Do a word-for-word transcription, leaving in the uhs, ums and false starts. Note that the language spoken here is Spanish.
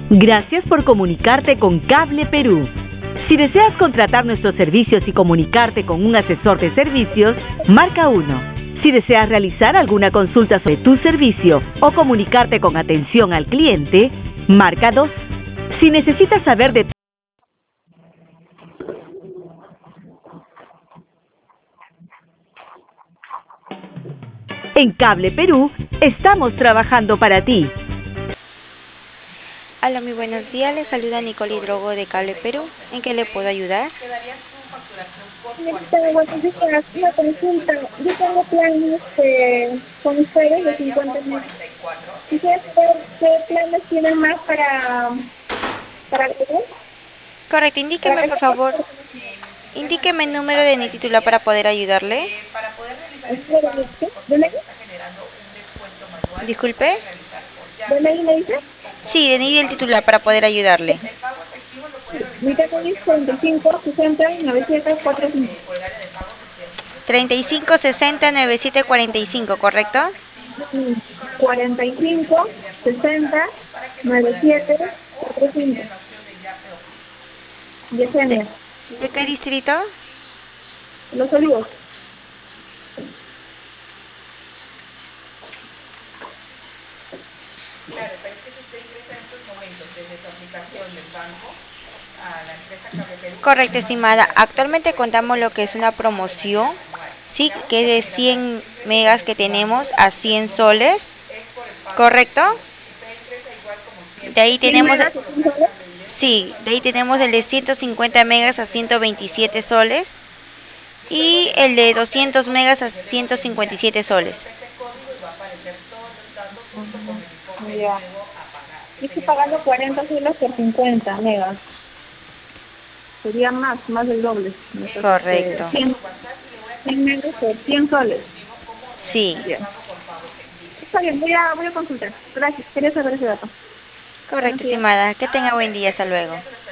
Gracias por comunicarte con Cable Perú. Si deseas contratar nuestros servicios y comunicarte con un asesor de servicios, marca uno. Si deseas realizar alguna consulta sobre tu servicio o comunicarte con atención al cliente, marca dos. Si necesitas saber de En Cable Perú, estamos trabajando para ti. Hola, muy buenos días. Les saluda Nicole Hidrogo de Cable Perú. ¿En qué le puedo ayudar? Señorita, buenos días. Una consulta. Yo tengo planes eh, con ustedes de cincuenta meses. Quisiera saber qué planes tienen más para para el Perú. Correcto, Para indíqueme que por favor, indíqueme el número de mi titular para poder ayudarle. ¿Dónde Disculpe. ¿Dónde ahí me dice? Sí, de el titular para poder ayudarle. Mi teléfono es treinta y cinco sesenta noventa y siete cuarenta y cinco. treinta y cinco sesenta noventa y siete cuarenta y cinco, ¿correcto? cuarenta y cinco sesenta noventa y siete cuarenta y cinco. ¿De, Yesenia, de qué distrito? Los Olivos. Correcto, estimada. Actualmente contamos lo que es una promoción, sí, que es de cien megas que tenemos a cien soles, ¿correcto? De ahí ¿cien tenemos, megas o cien soles? sí, de ahí tenemos el de ciento cincuenta megas a ciento veintisiete soles y el de doscientos megas a ciento cincuenta y siete soles. Ya. Yo estoy pagando cuarenta soles por cincuenta megas. Sería más, más del doble. Este, Correcto. cien, cien megas por cien soles. Sí, Bien. Está bien, voy a, voy a consultar. Gracias, quería saber ese dato. correcto, Buenos días. estimada. Que tenga buen día. Hasta luego.